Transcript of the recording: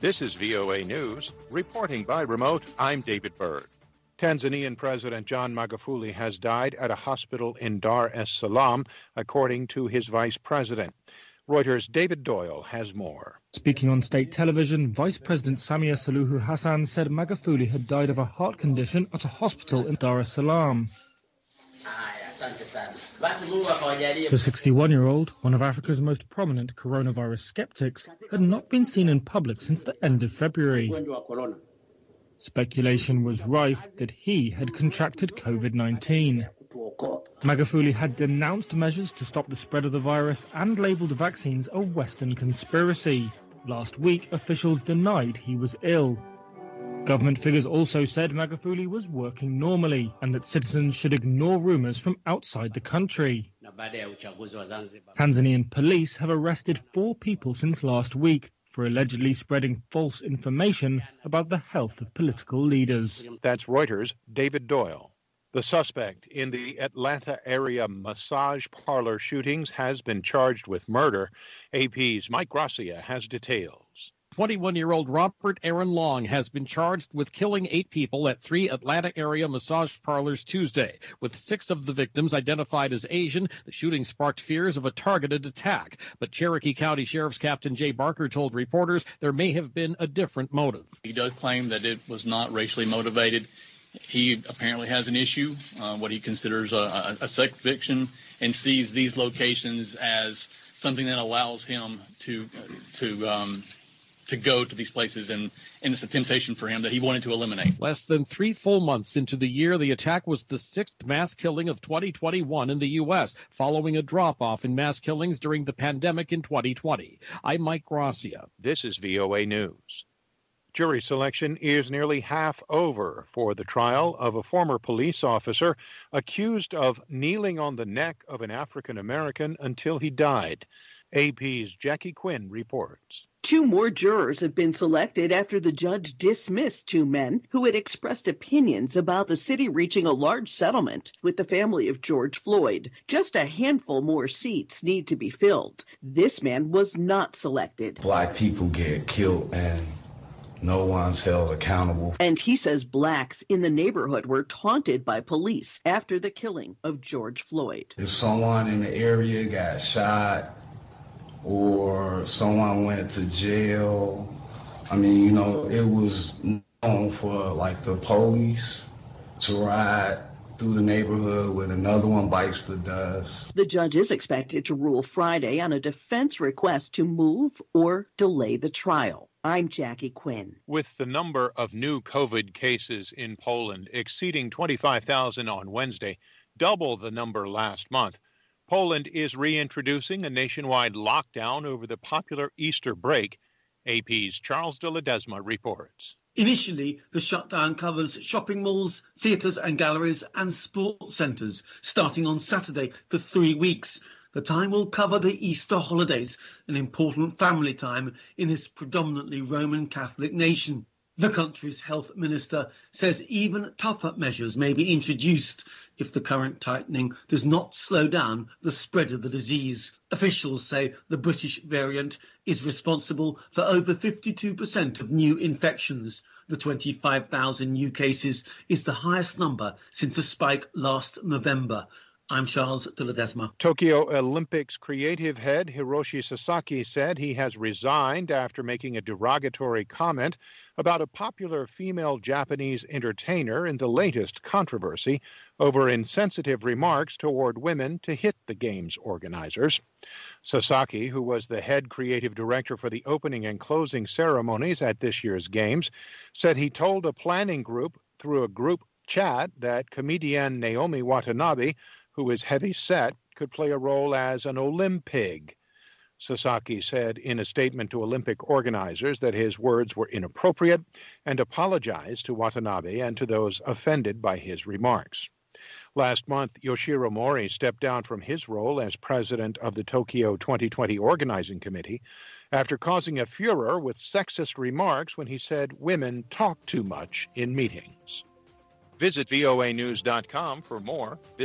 This is VOA News. Reporting by remote, I'm David Byrd. Tanzanian President John Magufuli has died at a hospital in Dar es Salaam, according to his vice president. Reuters' David Doyle has more. Speaking on state television, Vice President Samia Suluhu Hassan said Magufuli had died of a heart condition at a hospital in Dar es Salaam. The 61-year-old, one of Africa's most prominent coronavirus skeptics, had not been seen in public since the end of February. Speculation was rife that he had contracted COVID-19. Magufuli had denounced measures to stop the spread of the virus and labelled vaccines a Western conspiracy. Last week, officials denied he was ill. Government figures also said Magufuli was working normally and that citizens should ignore rumours from outside the country. Tanzanian police have arrested 4 people since last week for allegedly spreading false information about the health of political leaders. That's Reuters' David Doyle. The suspect in the Atlanta area massage parlor shootings has been charged with murder. AP's Mike Gracia has details. 21-year-old Robert Aaron Long has been charged with killing 8 people at 3 Atlanta area massage parlors Tuesday. With 6 of the victims identified as Asian, the shooting sparked fears of a targeted attack. But Cherokee County Sheriff's Captain Jay Barker told reporters there may have been a different motive. He does claim that it was not racially motivated. He apparently has an issue, what he considers a sex addiction, and sees these locations as something that allows him to go to these places, and it's a temptation for him that he wanted to eliminate. Less than 3 full months into the year, the attack was the 6th mass killing of 2021 in the U.S., following a drop-off in mass killings during the pandemic in 2020. I'm Mike Gracia. This is VOA News. Jury selection is nearly half over for the trial of a former police officer accused of kneeling on the neck of an African American until he died. AP's Jackie Quinn reports. 2 more jurors have been selected after the judge dismissed 2 men who had expressed opinions about the city reaching a large settlement with the family of George Floyd. Just a handful more seats need to be filled. This man was not selected. Black people get killed and no one's held accountable. And he says blacks in the neighborhood were taunted by police after the killing of George Floyd. If someone in the area got shot or someone went to jail, it was known for the police to ride through the neighborhood when another one bites the dust. The judge is expected to rule Friday on a defense request to move or delay the trial. I'm Jackie Quinn. With the number of new COVID cases in Poland exceeding 25,000 on Wednesday, double the number last month, Poland is reintroducing a nationwide lockdown over the popular Easter break. AP's Charles de Ledesma reports. Initially, the shutdown covers shopping malls, theatres and galleries and sports centres, starting on Saturday for 3 weeks. The time will cover the Easter holidays, an important family time in this predominantly Roman Catholic nation. The country's health minister says even tougher measures may be introduced if the current tightening does not slow down the spread of the disease. Officials say the British variant is responsible for over 52% of new infections. The 25,000 new cases is the highest number since a spike last November. I'm Charles de Ledesma. Tokyo Olympics creative head Hiroshi Sasaki said he has resigned after making a derogatory comment about a popular female Japanese entertainer in the latest controversy over insensitive remarks toward women to hit the games organizers. Sasaki, who was the head creative director for the opening and closing ceremonies at this year's games, said he told a planning group through a group chat that comedian Naomi Watanabe, who is heavy-set, could play a role as an Olympig. Sasaki said in a statement to Olympic organizers that his words were inappropriate and apologized to Watanabe and to those offended by his remarks. Last month, Yoshiro Mori stepped down from his role as president of the Tokyo 2020 Organizing Committee after causing a furor with sexist remarks when he said women talk too much in meetings. Visit voanews.com for more.